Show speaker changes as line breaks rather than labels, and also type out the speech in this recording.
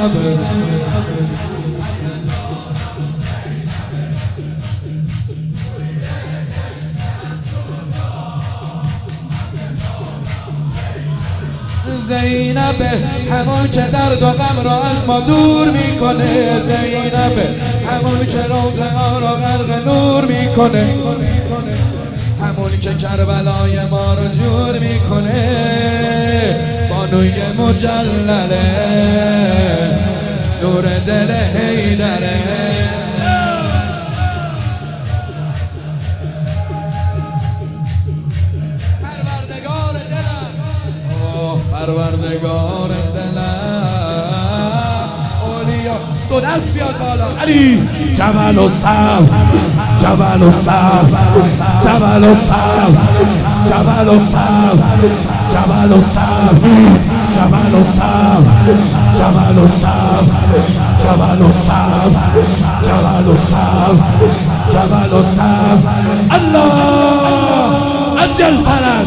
زینب همون که درد و غم را از ما دور میکنه، زینب همون که روزها را غرق نور میکنه، همون که کربلای ما رو جور میکنه، بانوی مجلله نور دل حیدره. پروردگار دلم اولیا دو دست بیاد بالا علی. جبل و صف جبل و صف جبل و صف جبل و صف جبل و صف جبل و صف جبل و صف جبل و صف جبل و صف جبل و صف. الله عجل فرج.